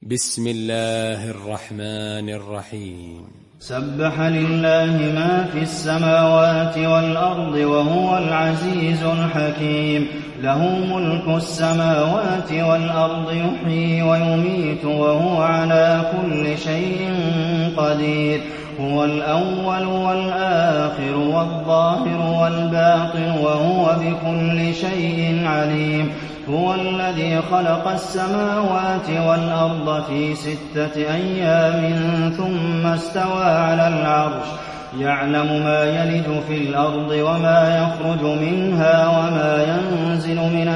بسم الله الرحمن الرحيم. سبح لله ما في السماوات والأرض وهو العزيز الحكيم. له ملك السماوات والأرض يحيي ويميت وهو على كل شيء قدير. هو الأول والآخر والظاهر والباطن وهو بكل شيء عليم. هو الذي خلق السماوات والأرض في 6 أيام ثم استوى على العرش. يعلم ما يلج في الأرض وما يخرج منها وما ينزل من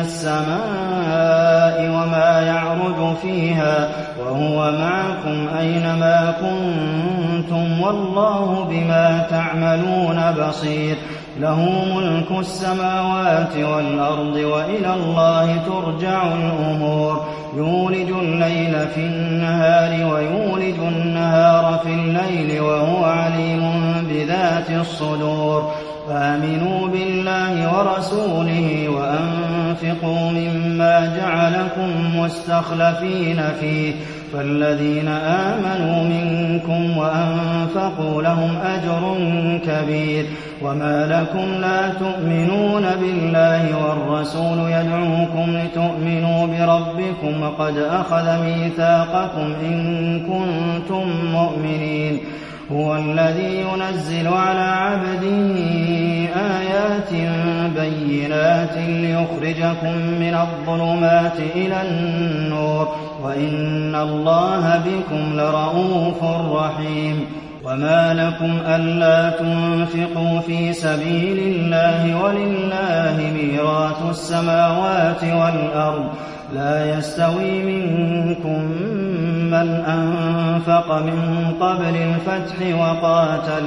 السماء وما يعرج فيها وهو معكم أينما كنتم والله بما تعملون بصير. له ملك السماوات والأرض وإلى الله ترجع الأمور. يولج الليل في النهار ويولج النهار في الليل وهو عليم بذات الصدور. فآمنوا بالله ورسوله وأنفقوا مما جعلكم مستخلفين فيه فالذين آمنوا منكم وأنفقوا لهم أجر كبير. وما لكم لا تؤمنون بالله والرسول يدعوكم لتؤمنوا بربكم وقد أخذ ميثاقكم إن كنتم مؤمنين. هو الذي ينزل على عبده آيات بينات ليخرجكم من الظلمات إلى النور وإن الله بكم لرءوف رحيم. وما لكم ألا تنفقوا في سبيل الله ولله ميراث السماوات والأرض لا يستوي منكم من أنفق من قبل الفتح وقاتل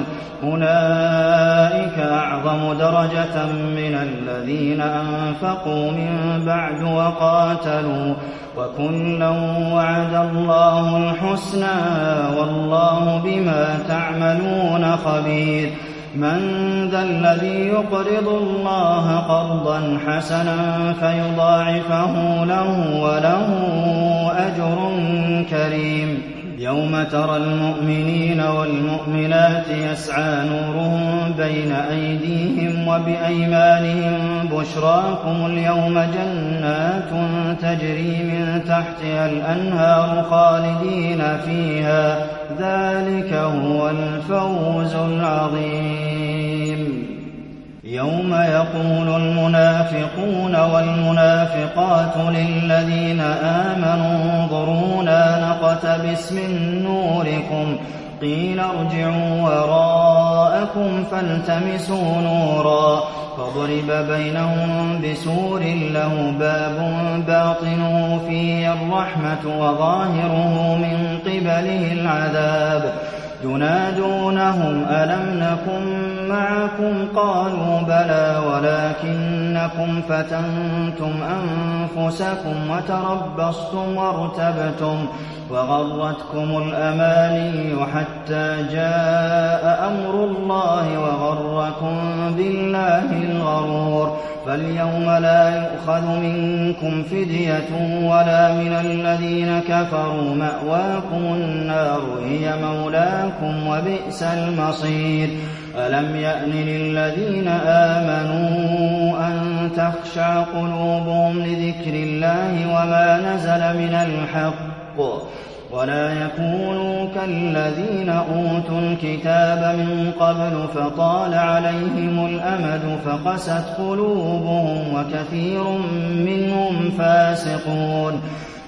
أولئك أعظم درجة من الذين أنفقوا من بعد وقاتلوا وكلا وعد الله الحسنى والله بما تعملون خبير. من ذا الذي يقرض الله قرضا حسنا فيضاعفه له وله أجر كريم. يوم ترى المؤمنين والمؤمنات يسعى نورهم بين أيديهم وبأيمانهم بشراكم اليوم جنات تجري من تحتها الأنهار خالدين فيها ذلك هو الفوز العظيم. يوم يقول المنافقون والمنافقات للذين آمنوا انظرونا نقتبس من نوركم قيل ارجعوا وراءكم فالتمسوا نورا فضرب بينهم بسور له باب باطنه فيه الرحمة وظاهره من قبله العذاب. ينادونهم ألم نكن معكم قالوا بلى ولكنكم فتنتم أنفسكم وتربصتم وارتبتم وغرتكم الأماني حتى جاء أمر الله وغركم بالله الغرور. فاليوم لا يؤخذ منكم فدية ولا من الذين كفروا مأواكم النار هي مولاكم وبئس المصير. ألم يأن للذين آمنوا أن تخشع قلوبهم لذكر الله وما نزل من الحق ولا يكونوا كالذين أوتوا الكتاب من قبل فطال عليهم الأمد فقست قلوبهم وكثير منهم فاسقون.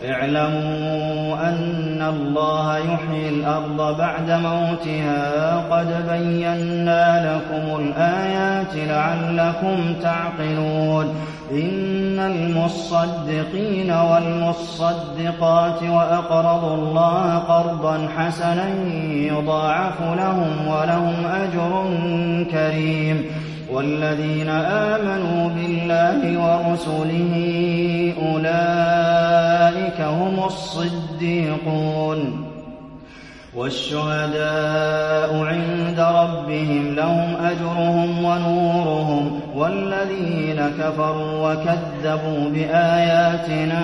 اعلموا أن الله يحيي الأرض بعد موتها قد بينا لكم الآيات لعلكم تعقلون. إن المصدقين والمصدقات وأقرضوا الله قرضا حسنا يضاعف لهم ولهم أجر كريم. والذين آمنوا بالله ورسله أولئك هم الصديقون. والشهداء عند ربهم لهم أجرهم ونورهم والذين كفروا وكذبوا بآياتنا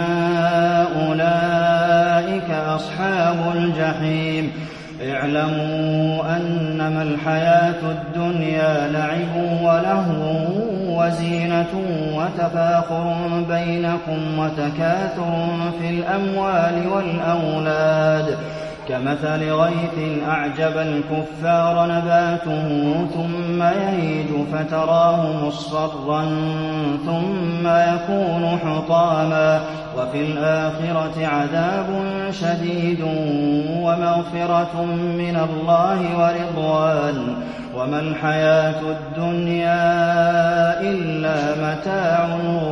أولئك أصحاب الجحيم اعلموا أنما الحياة الدنيا لعب ولهو وزينة وتفاخر بينكم وتكاثر في الأموال والأولاد كمثل غيث أعجب الكفار نباته ثم يهيج فتراه مصفرا ثم يكون حطاما وفي الآخرة عذاب شديد ومغفرة من الله ورضوان وما الحياة الدنيا إلا متاع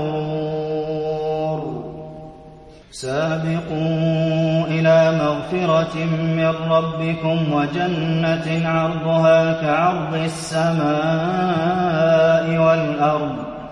الغرور سابقوا إلى مغفرة من ربكم وجنة عرضها كعرض السماء والأرض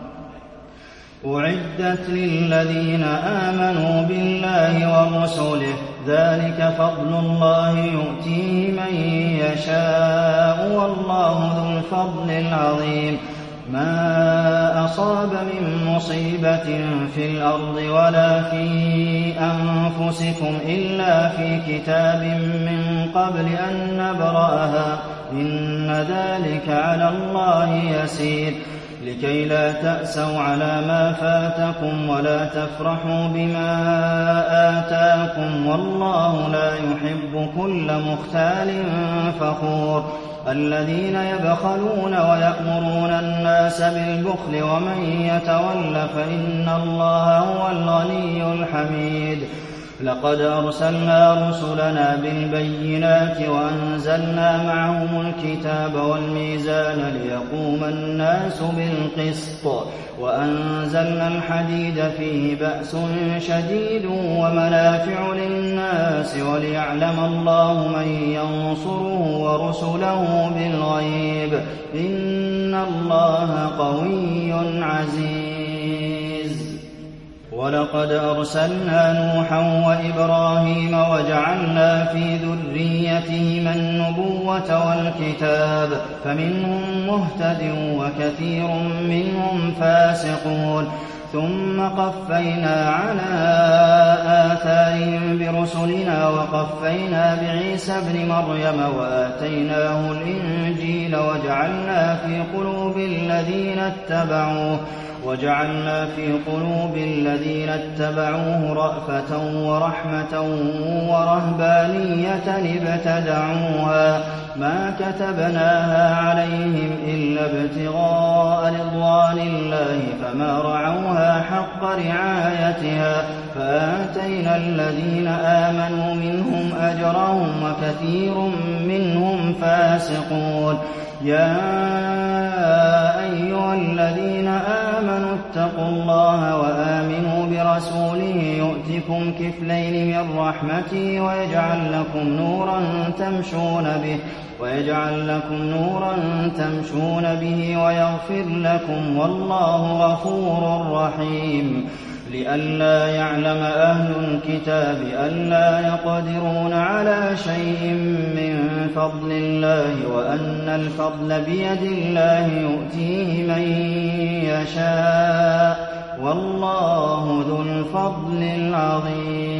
أعدت للذين آمنوا بالله ورسله ذلك فضل الله يؤتيه من يشاء والله ذو الفضل العظيم ما أصاب من مصيبة في الأرض ولا في أنفسكم إلا في كتاب من قبل أن نبرأها إن ذلك على الله يسير لكي لا تأسوا على ما فاتكم ولا تفرحوا بما آتاكم والله لا يحب كل مختال فخور الذين يبخلون ويأمرون الناس بالبخل ومن يتول فإن الله هو الغني الحميد لقد أرسلنا رسلنا بالبينات وأنزلنا معهم الكتاب والميزان ليقوم الناس بالقسط وأنزلنا الحديد فيه بأس شديد ومنافع للناس وليعلم الله من ينصره ورسله بالغيب إن الله قوي عزيز ولقد أرسلنا نوحا وإبراهيم وجعلنا في ذريتهما النبوة والكتاب فمنهم مهتد وكثير منهم فاسقون ثم قفينا على آثارهم برسلنا وقفينا بعيسى ابن مريم وآتيناه الإنجيل وجعلنا في قلوب الذين اتبعوه رأفة ورحمة ورهبانية ابتدعوها ما كتبناها عليهم إلا ابتغاء رضوان الله فما رعوها حق رعايتها فآتينا الذين آمنوا منهم أجرهم وكثير منهم فاسقون يا أيها الذين آمنوا اتقوا الله وآمنوا برسوله يؤتكم كفلين من رحمته ويجعل لكم نورا تمشون به ويغفر لكم والله غفور رحيم لئلا يعلم أهل الكتاب ألا يقدرون على شيء من فضل الله وأن الفضل بيد الله يؤتيه من يشاء والله ذو الفضل العظيم